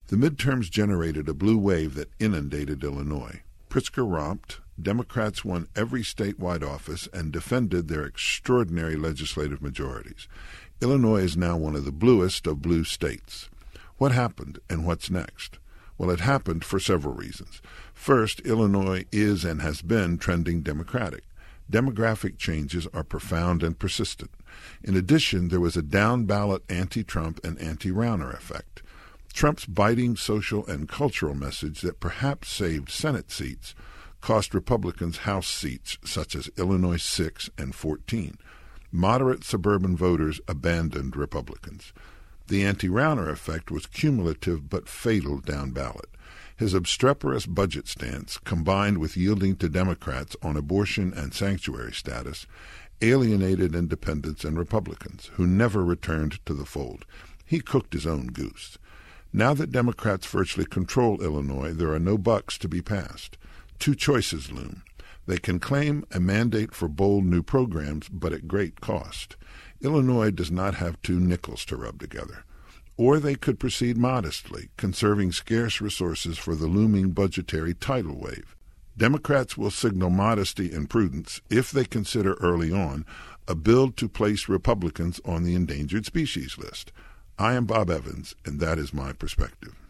The midterms generated a blue wave that inundated Illinois. Pritzker romped, Democrats won every statewide office and defended their extraordinary legislative majorities. Illinois is now one of the bluest of blue states. What happened and what's next? Well, it happened for several reasons. First, Illinois is and has been trending Democratic. Demographic changes are profound and persistent. In addition, there was a down-ballot anti-Trump and anti-Rauner effect. Trump's biting social and cultural message that perhaps saved Senate seats cost Republicans House seats, such as Illinois 6 and 14. Moderate suburban voters abandoned Republicans. The anti-Rauner effect was cumulative but fatal down ballot. His obstreperous budget stance, combined with yielding to Democrats on abortion and sanctuary status, alienated independents and Republicans, who never returned to the fold. He cooked his own goose. Now that Democrats virtually control Illinois, there are no bucks to be passed. Two choices loom. They can claim a mandate for bold new programs, but at great cost. Illinois does not have two nickels to rub together. Or they could proceed modestly, conserving scarce resources for the looming budgetary tidal wave. Democrats will signal modesty and prudence if they consider early on a bill to place Republicans on the endangered species list. I am Bob Evans, and that is my perspective.